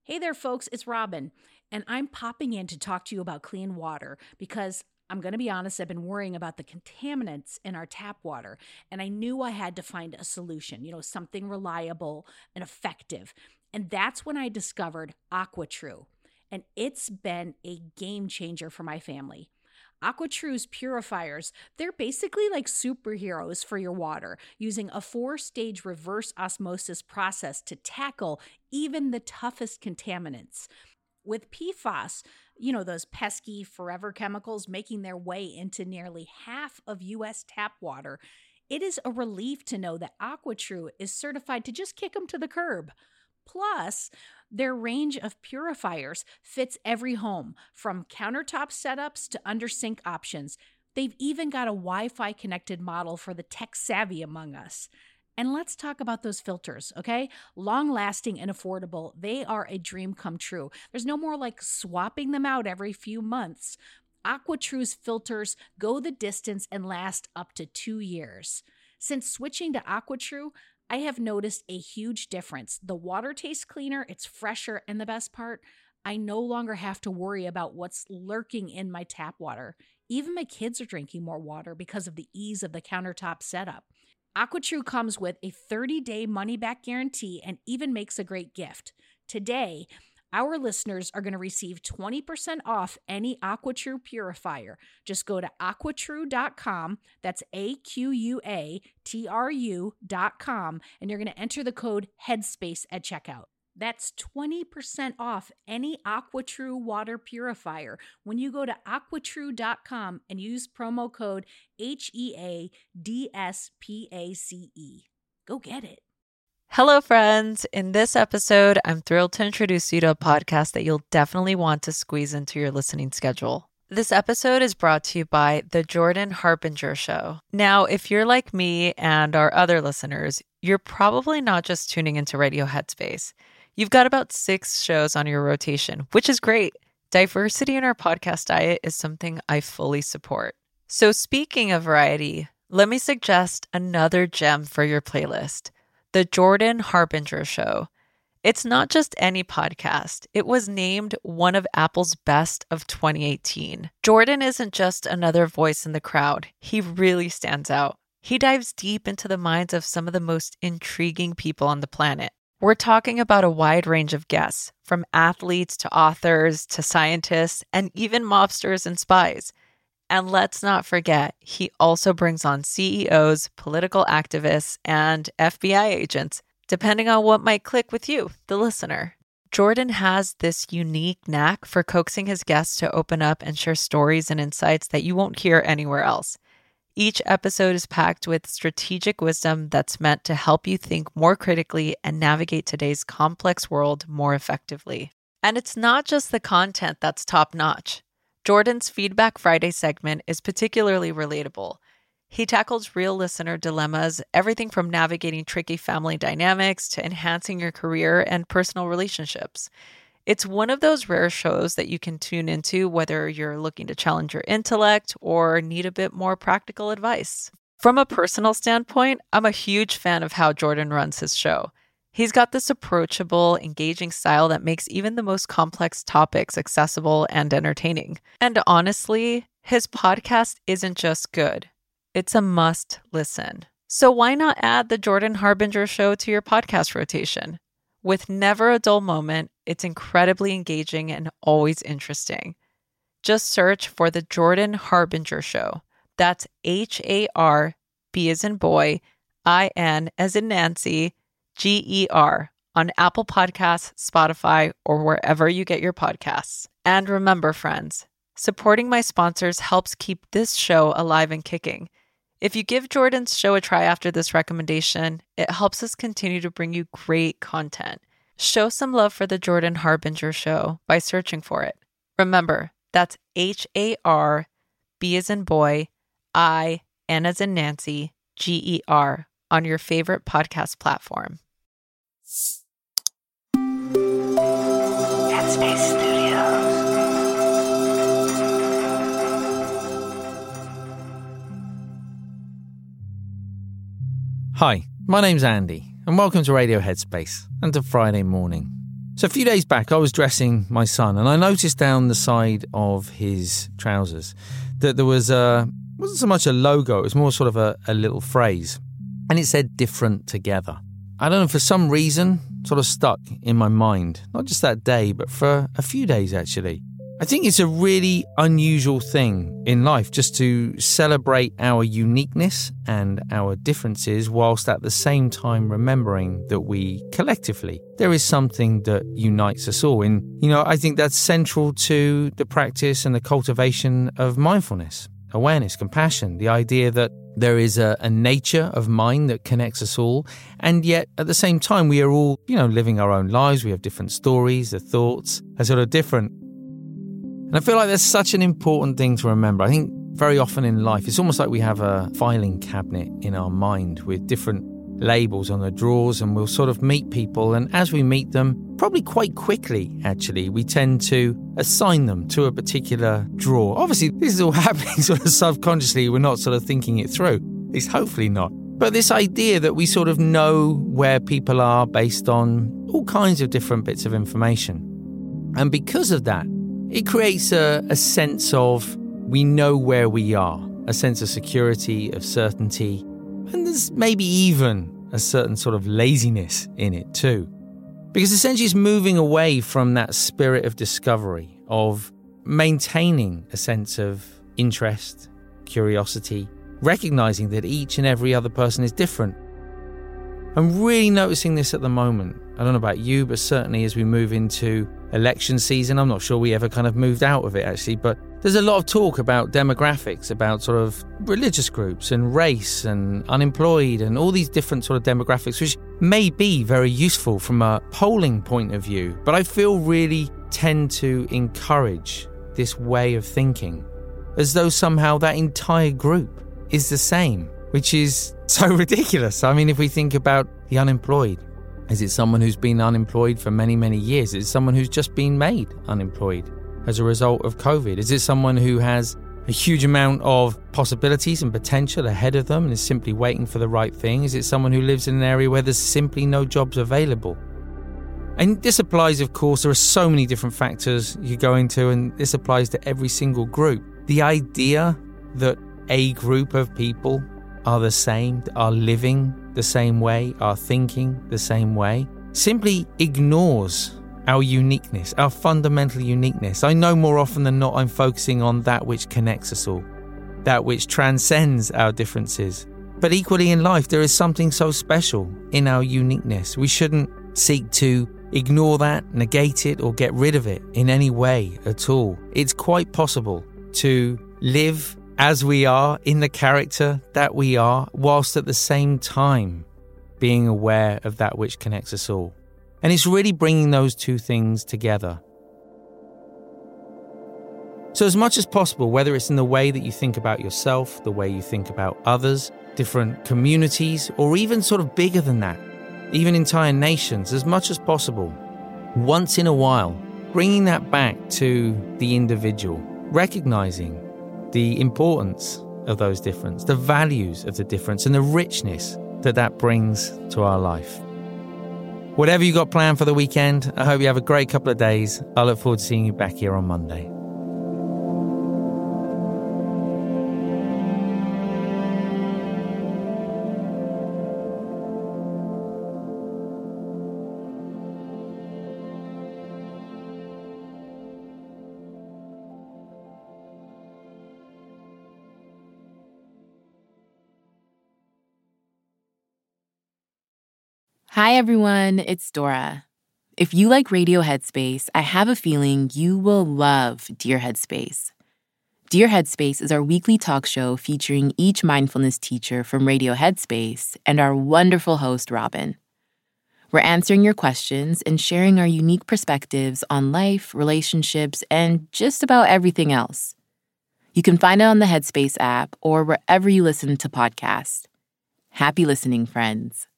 Hey there, folks, it's Robin, and I'm popping in to talk to you about clean water because I'm going to be honest, I've been worrying about the contaminants in our tap water, and I knew I had to find a solution, something reliable and effective. And that's when I discovered AquaTrue, and it's been a game changer for my family. AquaTrue's purifiers, they're basically like superheroes for your water, using a 4-stage reverse osmosis process to tackle even the toughest contaminants. With PFAS, those pesky forever chemicals making their way into nearly half of U.S. tap water, it is a relief to know that AquaTrue is certified to just kick them to the curb. Plus, their range of purifiers fits every home, from countertop setups to under sink options. They've even got a Wi-Fi connected model for the tech savvy among us. And let's talk about those filters, okay? Long-lasting and affordable, they are a dream come true. There's no more like swapping them out every few months. AquaTrue's filters go the distance and last up to 2 years. Since switching to AquaTrue, I have noticed a huge difference. The water tastes cleaner, it's fresher, and the best part, I no longer have to worry about what's lurking in my tap water. Even my kids are drinking more water because of the ease of the countertop setup. AquaTrue comes with a 30-day money-back guarantee and even makes a great gift. Today, our listeners are going to receive 20% off any AquaTrue purifier. Just go to aquatrue.com, that's AQUATRU.com, and you're going to enter the code HEADSPACE at checkout. That's 20% off any AquaTrue water purifier when you go to aquatrue.com and use promo code HEADSPACE. Go get it. Hello, friends. In this episode, I'm thrilled to introduce you to a podcast that you'll definitely want to squeeze into your listening schedule. This episode is brought to you by The Jordan Harbinger Show. Now, if you're like me and our other listeners, you're probably not just tuning into Radio Headspace. You've got about 6 shows on your rotation, which is great. Diversity in our podcast diet is something I fully support. So speaking of variety, let me suggest another gem for your playlist, The Jordan Harbinger Show. It's not just any podcast. It was named one of Apple's best of 2018. Jordan isn't just another voice in the crowd. He really stands out. He dives deep into the minds of some of the most intriguing people on the planet. We're talking about a wide range of guests, from athletes to authors to scientists and even mobsters and spies. And let's not forget, he also brings on CEOs, political activists, and FBI agents, depending on what might click with you, the listener. Jordan has this unique knack for coaxing his guests to open up and share stories and insights that you won't hear anywhere else. Each episode is packed with strategic wisdom that's meant to help you think more critically and navigate today's complex world more effectively. And it's not just the content that's top-notch. Jordan's Feedback Friday segment is particularly relatable. He tackles real listener dilemmas, everything from navigating tricky family dynamics to enhancing your career and personal relationships. It's one of those rare shows that you can tune into whether you're looking to challenge your intellect or need a bit more practical advice. From a personal standpoint, I'm a huge fan of how Jordan runs his show. He's got this approachable, engaging style that makes even the most complex topics accessible and entertaining. And honestly, his podcast isn't just good. It's a must listen. So why not add The Jordan Harbinger Show to your podcast rotation? With never a dull moment, it's incredibly engaging and always interesting. Just search for The Jordan Harbinger Show. That's HARB as in boy, IN as in Nancy, GER on Apple Podcasts, Spotify, or wherever you get your podcasts. And remember, friends, supporting my sponsors helps keep this show alive and kicking. If you give Jordan's show a try after this recommendation, it helps us continue to bring you great content. Show some love for The Jordan Harbinger Show by searching for it. Remember, that's HARB as in boy, IN as in Nancy, GER on your favorite podcast platform. Headspace Studios. Hi, my name's Andy, and welcome to Radio Headspace and to Friday Morning. So a few days back, I was dressing my son and I noticed down the side of his trousers that there was wasn't so much a logo, it was more sort of a little phrase. And it said different together. I don't know, for some reason, sort of stuck in my mind. Not just that day, but for a few days actually. I think it's a really unusual thing in life just to celebrate our uniqueness and our differences whilst at the same time remembering that we collectively, there is something that unites us all. And, I think that's central to the practice and the cultivation of mindfulness, awareness, compassion, the idea that there is a nature of mind that connects us all. And yet at the same time, we are all, living our own lives. We have different stories, the thoughts are sort of different. And I feel like that's such an important thing to remember. I think very often in life, it's almost like we have a filing cabinet in our mind with different labels on the drawers, and we'll sort of meet people. And as we meet them, probably quite quickly, actually, we tend to assign them to a particular drawer. Obviously, this is all happening sort of subconsciously. We're not sort of thinking it through. At least hopefully not. But this idea that we sort of know where people are based on all kinds of different bits of information. And because of that, it creates a sense of we know where we are, a sense of security, of certainty, and there's maybe even a certain sort of laziness in it too. Because essentially it's moving away from that spirit of discovery, of maintaining a sense of interest, curiosity, recognizing that each and every other person is different. I'm really noticing this at the moment. I don't know about you, but certainly as we move into election season, I'm not sure we ever kind of moved out of it actually, but there's a lot of talk about demographics, about sort of religious groups and race and unemployed and all these different sort of demographics, which may be very useful from a polling point of view, but I feel really tend to encourage this way of thinking as though somehow that entire group is the same, which is so ridiculous. I mean, if we think about the unemployed, is it someone who's been unemployed for many, many years? Is it someone who's just been made unemployed as a result of COVID? Is it someone who has a huge amount of possibilities and potential ahead of them and is simply waiting for the right thing? Is it someone who lives in an area where there's simply no jobs available? And this applies, of course, there are so many different factors you go into, and this applies to every single group. The idea that a group of people are the same, are living the same way, are thinking the same way, simply ignores our uniqueness, our fundamental uniqueness. I know more often than not I'm focusing on that which connects us all, that which transcends our differences. But equally in life, there is something so special in our uniqueness. We shouldn't seek to ignore that, negate it, or get rid of it in any way at all. It's quite possible to live as we are, in the character that we are, whilst at the same time being aware of that which connects us all. And it's really bringing those two things together. So as much as possible, whether it's in the way that you think about yourself, the way you think about others, different communities, or even sort of bigger than that, even entire nations, as much as possible, once in a while, bringing that back to the individual, recognizing the importance of those differences, the values of the difference, and the richness that that brings to our life. Whatever you got planned for the weekend, I hope you have a great couple of days. I look forward to seeing you back here on Monday. Hi, everyone. It's Dora. If you like Radio Headspace, I have a feeling you will love Dear Headspace. Dear Headspace is our weekly talk show featuring each mindfulness teacher from Radio Headspace and our wonderful host, Robin. We're answering your questions and sharing our unique perspectives on life, relationships, and just about everything else. You can find it on the Headspace app or wherever you listen to podcasts. Happy listening, friends.